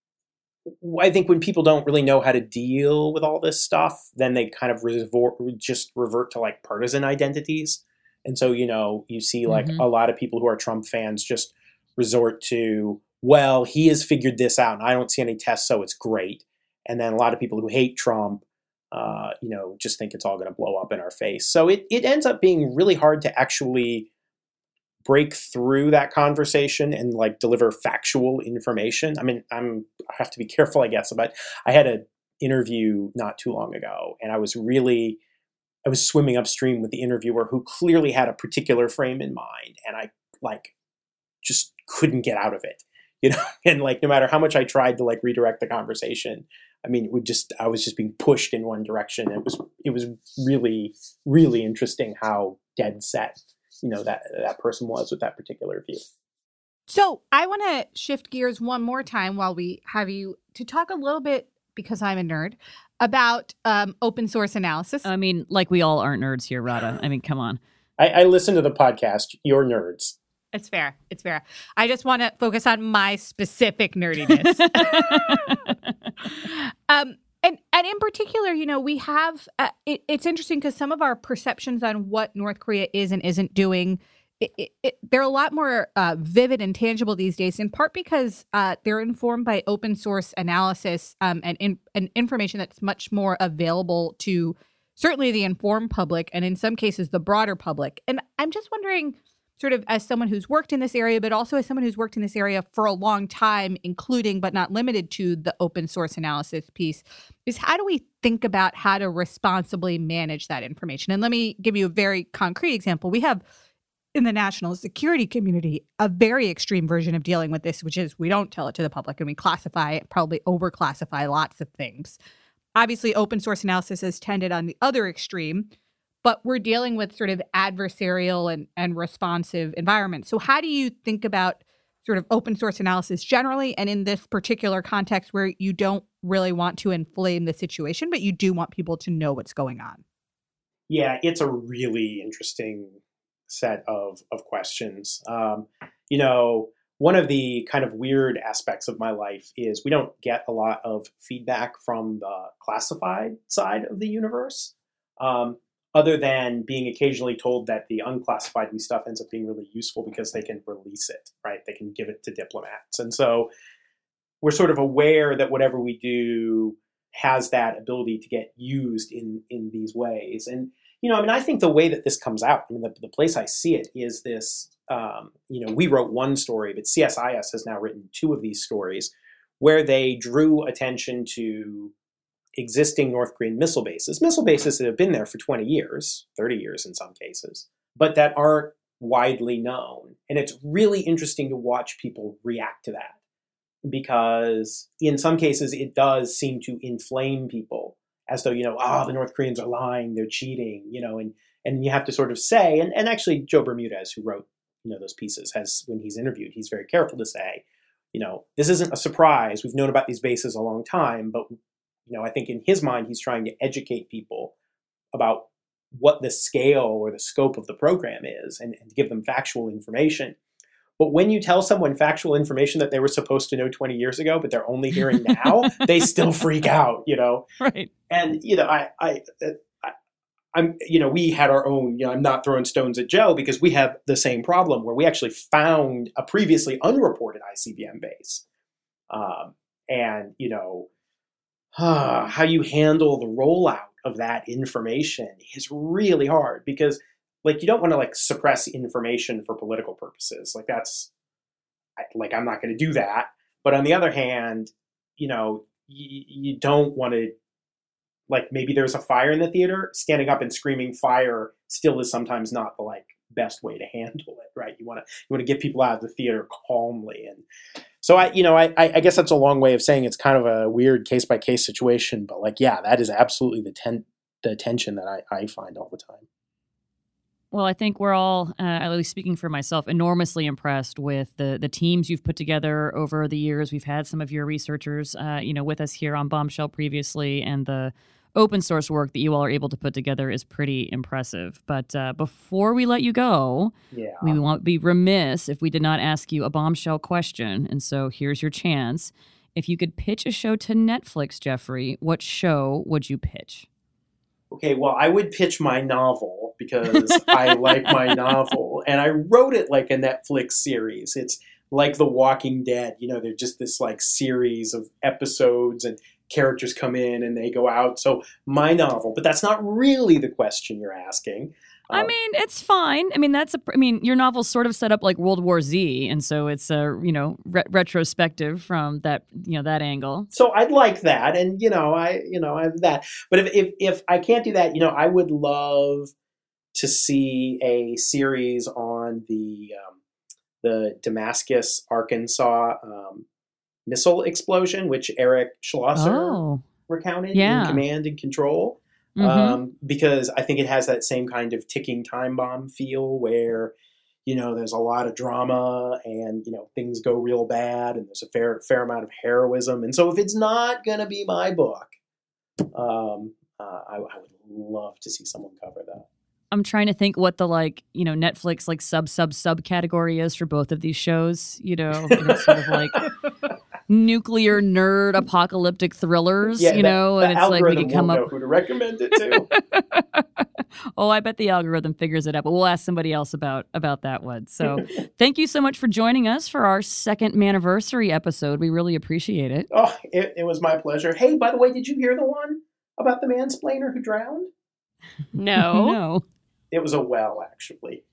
I think when people don't really know how to deal with all this stuff, then they kind of just revert to like partisan identities. And so, you see like a lot of people who are Trump fans just resort to, well, he has figured this out and I don't see any tests, so it's great. And then a lot of people who hate Trump, just think it's all going to blow up in our face. So it ends up being really hard to actually break through that conversation and like deliver factual information. I mean, I have to be careful, I guess, but I had an interview not too long ago and I was swimming upstream with the interviewer who clearly had a particular frame in mind. And I like just couldn't get out of it, and like, no matter how much I tried to like redirect the conversation, I mean, I was just being pushed in one direction. It was really, really interesting how dead set, that person was with that particular view. So I want to shift gears one more time while we have you to talk a little bit, because I'm a nerd, about open source analysis. I mean, like we all aren't nerds here, Radha. I mean, come on. I listen to the podcast. You're nerds. It's fair. It's fair. I just want to focus on my specific nerdiness. And in particular, we have, it's interesting because some of our perceptions on what North Korea is and isn't doing, they're a lot more vivid and tangible these days, in part because they're informed by open source analysis and information that's much more available to certainly the informed public, and in some cases the broader public. And I'm just wondering, sort of as someone who's worked in this area, but also as someone who's worked in this area for a long time, including but not limited to the open source analysis piece, is how do we think about how to responsibly manage that information? And let me give you a very concrete example. We have in the national security community a very extreme version of dealing with this, which is we don't tell it to the public and we classify, probably overclassify lots of things. Obviously, open source analysis has tended on the other extreme, but we're dealing with sort of adversarial and responsive environments. So how do you think about sort of open source analysis generally, and in this particular context where you don't really want to inflame the situation, but you do want people to know what's going on? Yeah, it's a really interesting set of questions. One of the kind of weird aspects of my life is we don't get a lot of feedback from the classified side of the universe, other than being occasionally told that the unclassified stuff ends up being really useful because they can release it, right? They can give it to diplomats. And so we're sort of aware that whatever we do has that ability to get used in these ways. And I think the way that this comes out, the place I see it is this, we wrote one story, but CSIS has now written 2 of these stories where they drew attention to existing North Korean missile bases that have been there for 20 years, 30 years in some cases, but that aren't widely known. And it's really interesting to watch people react to that because in some cases it does seem to inflame people as though, the North Koreans are lying, they're cheating, and you have to sort of say, and actually Joe Bermudez, who wrote, those pieces, has, when he's interviewed, he's very careful to say, this isn't a surprise. We've known about these bases a long time, but, I think in his mind, he's trying to educate people about what the scale or the scope of the program is and give them factual information. But when you tell someone factual information that they were supposed to know 20 years ago, but they're only hearing now, they still freak out, Right. And, we had our own, I'm not throwing stones at Joe because we have the same problem where we actually found a previously unreported ICBM base. How you handle the rollout of that information is really hard because you don't want to suppress information for political purposes. I'm not going to do that. But on the other hand, you don't want to, maybe there's a fire in the theater, standing up and screaming fire still is sometimes not the best way to handle it, right? You want to get people out of the theater calmly. And so I guess that's a long way of saying it's kind of a weird case by case situation, but that is absolutely the tension that I find all the time. Well, I think we're all, at least speaking for myself, enormously impressed with the teams you've put together over the years. We've had some of your researchers, with us here on Bombshell previously, and the open source work that you all are able to put together is pretty impressive. But before we let you go, we won't be remiss if we did not ask you a bombshell question. And so here's your chance. If you could pitch a show to Netflix, Jeffrey, what show would you pitch? Okay, well, I would pitch my novel because I like my novel. And I wrote it like a Netflix series. It's like The Walking Dead. They're just this series of episodes and characters come in and they go out. So my novel, but that's not really the question you're asking. It's fine. Your novel's sort of set up like World War Z, and so it's retrospective from that, that angle. So I'd like that, and I have that. But if I can't do that, I would love to see a series on the Damascus, Arkansas missile explosion, which Eric Schlosser recounted in Command and Control. Because I think it has that same kind of ticking time bomb feel where, there's a lot of drama and, things go real bad and there's a fair amount of heroism. And so if it's not going to be my book, I would love to see someone cover that. I'm trying to think what the Netflix sub category is for both of these shows, and it's sort of nuclear nerd apocalyptic thrillers, and it's we could come up know who to recommend it to. Oh, I bet the algorithm figures it out, but we'll ask somebody else about that one. So thank you so much for joining us for our second Maniversary episode. We really appreciate it. Oh, it was my pleasure. Hey, by the way, did you hear the one about the mansplainer who drowned? No. No. It was a well, actually.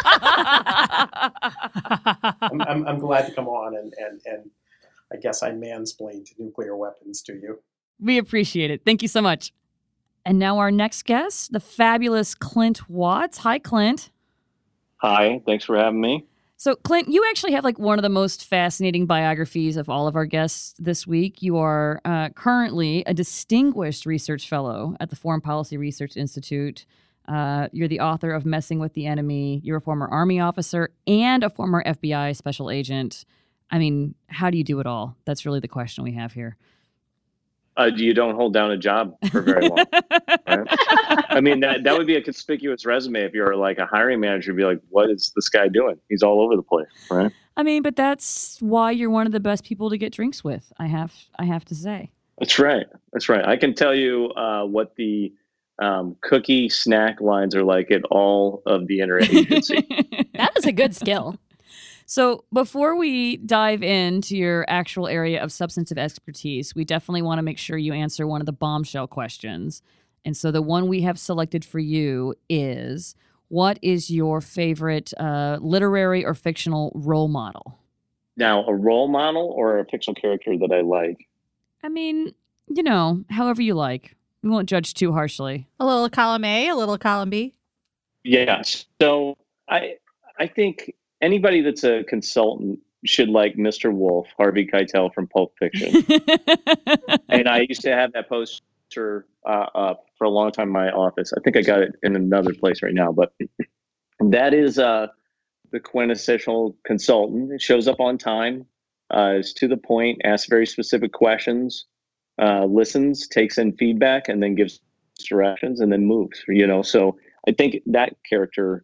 I'm glad to come on and I guess I mansplained nuclear weapons to you. We appreciate it. Thank you so much. And now our next guest, the fabulous Clint Watts. Hi, Clint. Hi, thanks for having me. So, Clint, you actually have like one of the most fascinating biographies of all of our guests this week. You are currently a distinguished research fellow at the Foreign Policy Research Institute. You're the author of Messing with the Enemy. You're a former Army officer and a former FBI special agent. I mean, how do you do it all? That's really the question we have here. You don't hold down a job for very long. Right? I mean, that would be a conspicuous resume if you're like a hiring manager. Be like, what is this guy doing? He's all over the place, right? I mean, but that's why you're one of the best people to get drinks with. I have to say. That's right. That's right. I can tell you what the cookie snack lines are like at all of the interagency. That is a good skill. So before we dive into your actual area of substantive expertise, we definitely want to make sure you answer one of the bombshell questions. And so the one we have selected for you is, what is your favorite literary or fictional role model? Now, a role model or a fictional character that I like? I mean, however you like. We won't judge too harshly. A little column A, a little column B. Yeah. So I think anybody that's a consultant should like Mr. Wolf, Harvey Keitel from Pulp Fiction. And I used to have that poster up for a long time in my office. I think I got it in another place right now, but that is the quintessential consultant. It shows up on time, is to the point, asks very specific questions, listens, takes in feedback, and then gives directions and then moves, So I think that character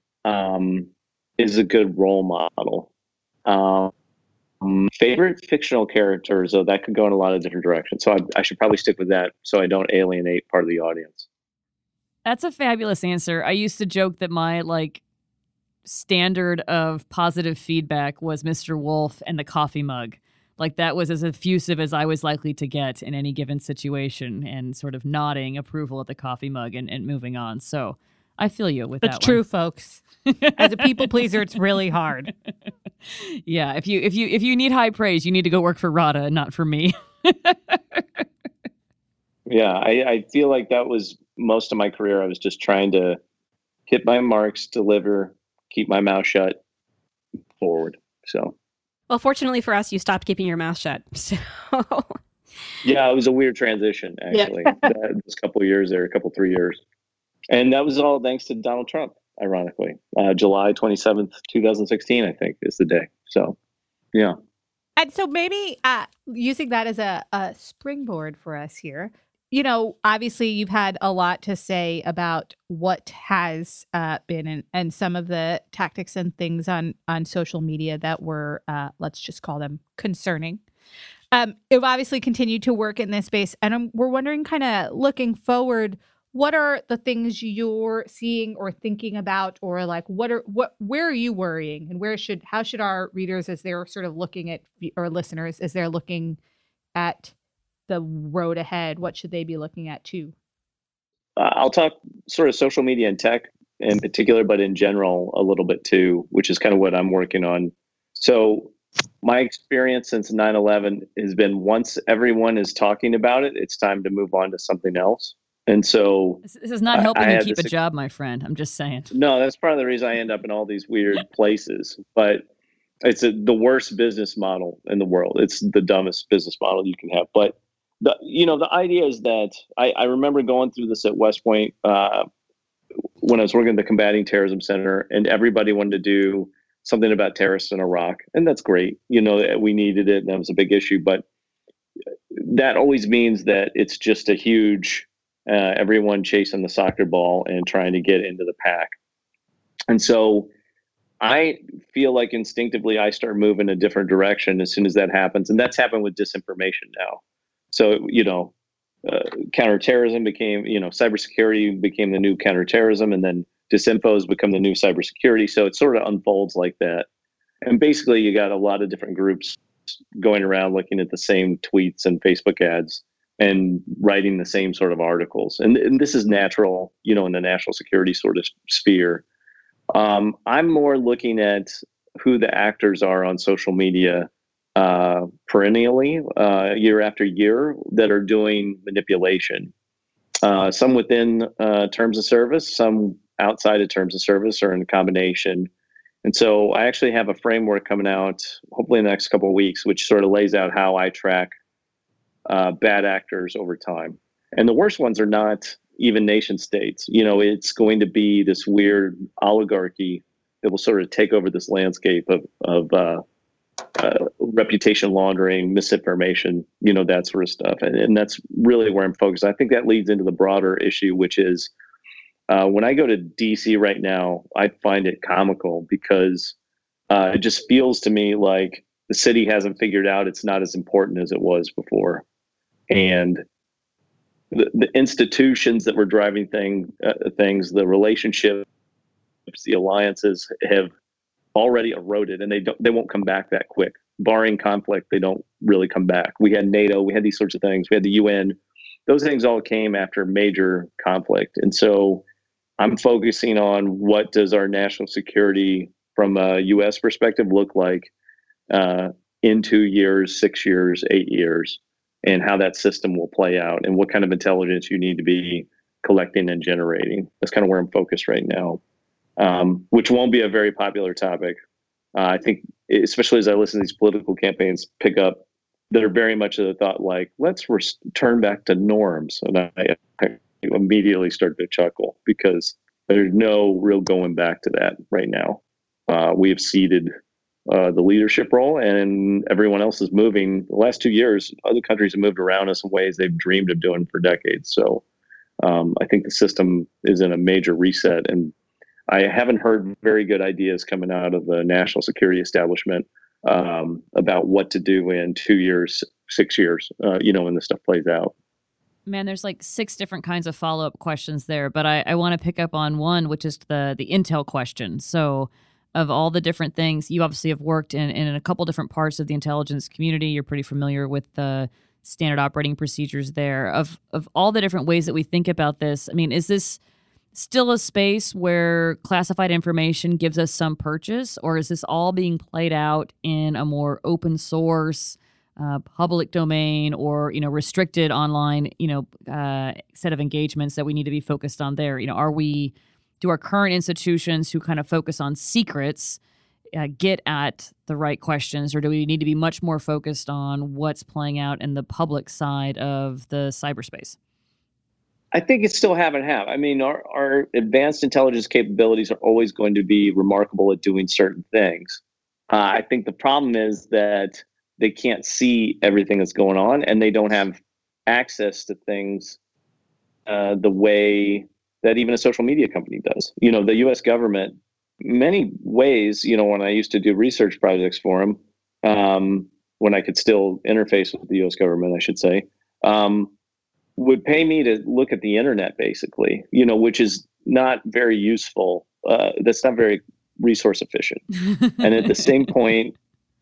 is a good role model. Favorite fictional characters, though, that could go in a lot of different directions. So I should probably stick with that so I don't alienate part of the audience. That's a fabulous answer. I used to joke that my standard of positive feedback was Mr. Wolf and the coffee mug. Like that was as effusive as I was likely to get in any given situation, and sort of nodding approval at the coffee mug and moving on. So I feel you with that one. It's true, folks. As a people pleaser, it's really hard. Yeah, if you need high praise, you need to go work for RADA, not for me. Yeah, I feel like that was most of my career. I was just trying to hit my marks, deliver, keep my mouth shut, forward. So. Well, fortunately for us, you stopped keeping your mouth shut. So. Yeah, it was a weird transition, actually. Those couple of years there, 3 years. And that was all thanks to Donald Trump, ironically. July 27th, 2016, I think, is the day. So, yeah. And so maybe using that as a springboard for us here, obviously you've had a lot to say about what has been and some of the tactics and things on social media that were, let's just call them concerning. You've obviously continued to work in this space, and we're wondering, kind of looking forward, what are the things you're seeing or thinking about, or like where are you worrying, and how should our readers, as they're sort of looking at, or listeners, as they're looking at the road ahead, what should they be looking at too? I'll talk sort of social media and tech in particular, but in general a little bit too, which is kind of what I'm working on. So my experience since 9/11 has been, once everyone is talking about it, it's time to move on to something else. And so this is not helping you keep a job, my friend. I'm just saying. No, that's part of the reason I end up in all these weird places. But it's the worst business model in the world. It's the dumbest business model you can have. But the idea is that I remember going through this at West Point when I was working at the Combating Terrorism Center, and everybody wanted to do something about terrorists in Iraq, and that's great. We needed it, and that was a big issue. But that always means that it's just a huge everyone chasing the soccer ball and trying to get into the pack. And so I feel like instinctively I start moving a different direction as soon as that happens. And that's happened with disinformation now. So, counterterrorism became, cybersecurity became the new counterterrorism, and then disinfo has become the new cybersecurity. So it sort of unfolds like that. And basically you got a lot of different groups going around looking at the same tweets and Facebook ads and writing the same sort of articles. And this is natural, in the national security sort of sphere. I'm more looking at who the actors are on social media perennially, year after year, that are doing manipulation. Some within terms of service, some outside of terms of service, or in a combination. And so I actually have a framework coming out, hopefully in the next couple of weeks, which sort of lays out how I track bad actors over time. And the worst ones are not even nation states. It's going to be this weird oligarchy that will sort of take over this landscape of reputation laundering, misinformation, that sort of stuff. And that's really where I'm focused. I think that leads into the broader issue, which is when I go to DC right now, I find it comical because it just feels to me like the city hasn't figured out it's not as important as it was before. And the institutions that were driving things, the relationships, the alliances have already eroded, and they won't come back that quick. Barring conflict, they don't really come back. We had NATO, we had these sorts of things, we had the UN. Those things all came after major conflict. And so I'm focusing on what does our national security from a U.S. perspective look like in 2 years, 6 years, 8 years, and how that system will play out and what kind of intelligence you need to be collecting and generating. That's kind of where I'm focused right now, which won't be a very popular topic. I think, especially as I listen to these political campaigns pick up, that are very much of the thought like, let's turn back to norms. And I immediately start to chuckle because there's no real going back to that right now. We have ceded the leadership role, and everyone else is moving. The last 2 years, other countries have moved around us in ways they've dreamed of doing for decades. So I think the system is in a major reset, and I haven't heard very good ideas coming out of the national security establishment about what to do in 2 years, 6 years, when this stuff plays out. Man, there's like 6 different kinds of follow-up questions there, but I want to pick up on one, which is the intel question. So of all the different things, you obviously have worked in a couple different parts of the intelligence community. You're pretty familiar with the standard operating procedures there. Of all the different ways that we think about this, I mean, is this still a space where classified information gives us some purchase, or is this all being played out in a more open source, public domain, or restricted online set of engagements that we need to be focused on there? Do our current institutions who kind of focus on secrets get at the right questions, or do we need to be much more focused on what's playing out in the public side of the cyberspace? I think it's still half and half. I mean, our advanced intelligence capabilities are always going to be remarkable at doing certain things. I think the problem is that they can't see everything that's going on, and they don't have access to things the way that even a social media company does. The U.S. government, many ways, when I used to do research projects for them, when I could still interface with the U.S. government, I should say, would pay me to look at the internet, basically, which is not very useful. That's not very resource efficient. And at the same point,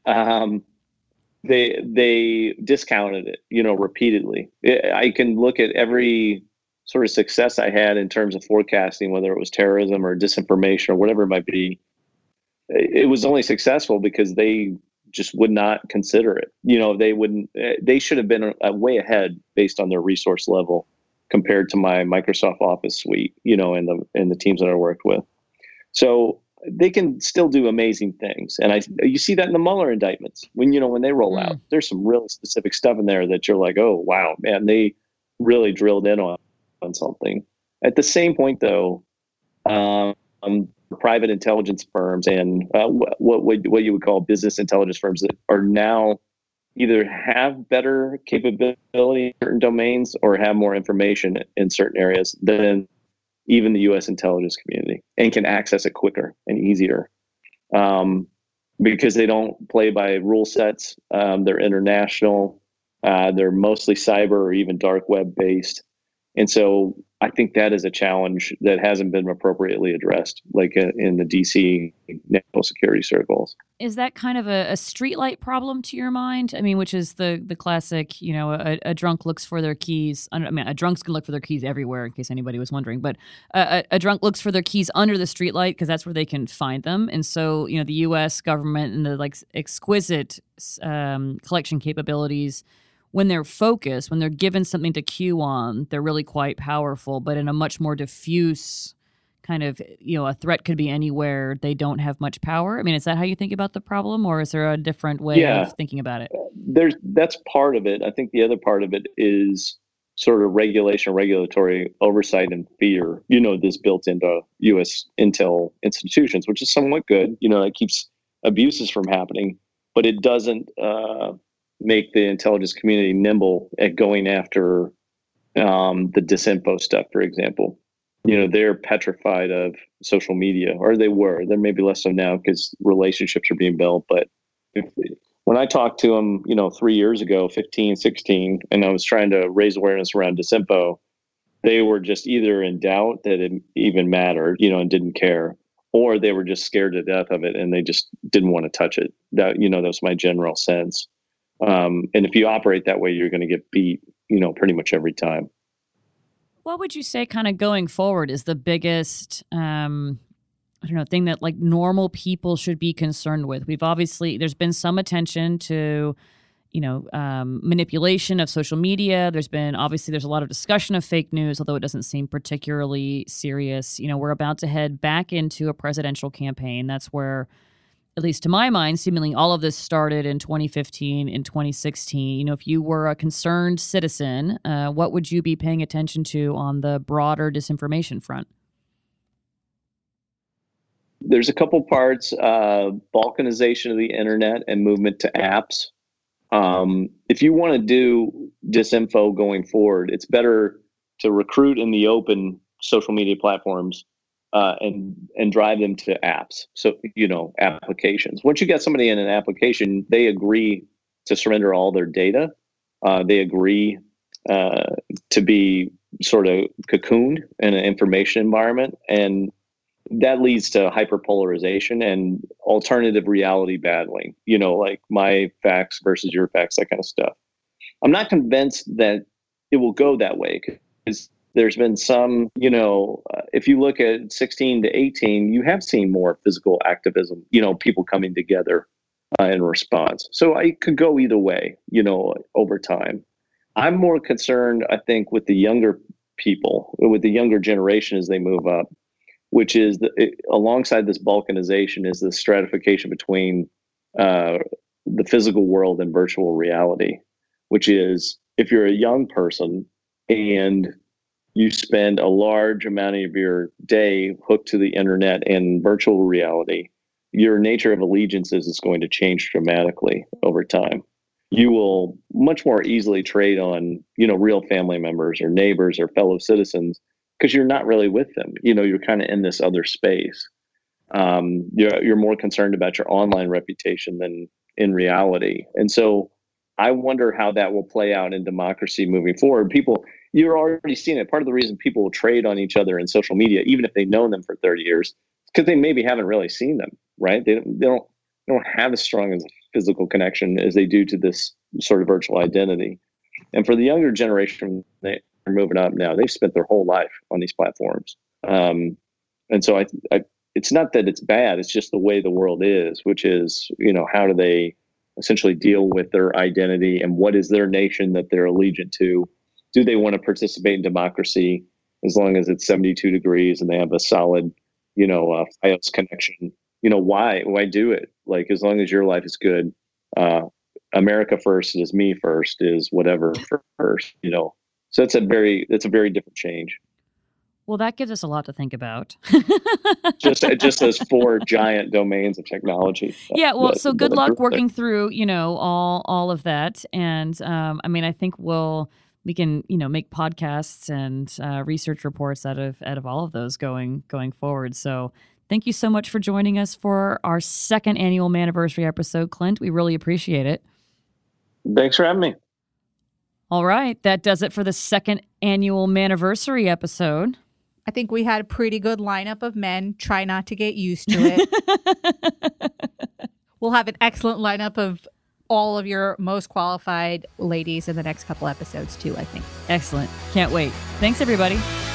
they discounted it, repeatedly. I can look at every sort of success I had in terms of forecasting, whether it was terrorism or disinformation or whatever it might be. It was only successful because they just would not consider it. They should have been way ahead based on their resource level compared to my Microsoft Office suite, and the teams that I worked with. So they can still do amazing things. And you see that in the Mueller indictments when they roll out, there's some really specific stuff in there that you're like, oh, wow, man, they really drilled in on something. At the same point, though, private intelligence firms and what you would call business intelligence firms that are now either have better capability in certain domains or have more information in certain areas than even the U.S. intelligence community, and can access it quicker and easier because they don't play by rule sets. They're international. They're mostly cyber or even dark web based. And so I think that is a challenge that hasn't been appropriately addressed, like in the DC national security circles. Is that kind of a streetlight problem to your mind? I mean, which is the classic, a drunk looks for their keys. I mean, a drunk's going to look for their keys everywhere, in case anybody was wondering. But a drunk looks for their keys under the streetlight because that's where they can find them. And so, the U.S. government and the exquisite collection capabilities, when they're focused, when they're given something to cue on, they're really quite powerful. But in a much more diffuse kind of, a threat could be anywhere, they don't have much power. I mean, is that how you think about the problem, or is there a different way of thinking about it? That's part of it. I think the other part of it is sort of regulatory oversight and fear, this built into U.S. intel institutions, which is somewhat good. That keeps abuses from happening, but it doesn't make the intelligence community nimble at going after the disinfo stuff, for example. They're petrified of social media, or they were. They're maybe less so now because relationships are being built. But when I talked to them, 3 years ago, 15, 16, and I was trying to raise awareness around disinfo, they were just either in doubt that it even mattered, and didn't care, or they were just scared to death of it and they just didn't want to touch it. That was my general sense. And if you operate that way, you're going to get beat, pretty much every time. What would you say kind of going forward is the biggest, thing that like normal people should be concerned with? There's been some attention to, manipulation of social media. There's a lot of discussion of fake news, although it doesn't seem particularly serious. We're about to head back into a presidential campaign. That's where, at least to my mind, seemingly all of this started in 2015, in 2016. If you were a concerned citizen, what would you be paying attention to on the broader disinformation front? There's a couple parts, balkanization of the internet and movement to apps. If you want to do disinfo going forward, it's better to recruit in the open social media platforms and drive them to apps. So, applications. Once you get somebody in an application, they agree to surrender all their data. They agree to be sort of cocooned in an information environment. And that leads to hyperpolarization and alternative reality battling, like my facts versus your facts, that kind of stuff. I'm not convinced that it will go that way because there's been some, if you look at 16 to 18, you have seen more physical activism, people coming together in response. So I could go either way, over time. I'm more concerned, I think, with the younger people, with the younger generation as they move up, which is alongside this balkanization is the stratification between the physical world and virtual reality, which is if you're a young person and you spend a large amount of your day hooked to the internet and virtual reality, your nature of allegiances is going to change dramatically over time. You will much more easily trade on, real family members or neighbors or fellow citizens because you're not really with them. You're kind of in this other space. You're more concerned about your online reputation than in reality. And so I wonder how that will play out in democracy moving forward. You're already seeing it. Part of the reason people will trade on each other in social media, even if they've known them for 30 years, is because they maybe haven't really seen them, right? They don't have as strong as a physical connection as they do to this sort of virtual identity. And for the younger generation, they're moving up now. They've spent their whole life on these platforms. And so it's not that it's bad. It's just the way the world is, which is, how do they essentially deal with their identity and what is their nation that they're allegiant to? Do they want to participate in democracy as long as it's 72 degrees and they have a solid, FiOS connection? Why do it? Like, as long as your life is good, America first is me first is whatever first, So that's a very different change. Well, that gives us a lot to think about. just those 4 giant domains of technology. Yeah. Well, so good luck working through, all of that. And I think we can, make podcasts and research reports out of all of those going forward. So thank you so much for joining us for our 2nd annual Maniversary episode, Clint. We really appreciate it. Thanks for having me. All right. That does it for the second annual Maniversary episode. I think we had a pretty good lineup of men. Try not to get used to it. We'll have an excellent lineup of all of your most qualified ladies in the next couple episodes too, I think. Excellent. Can't wait. Thanks, everybody.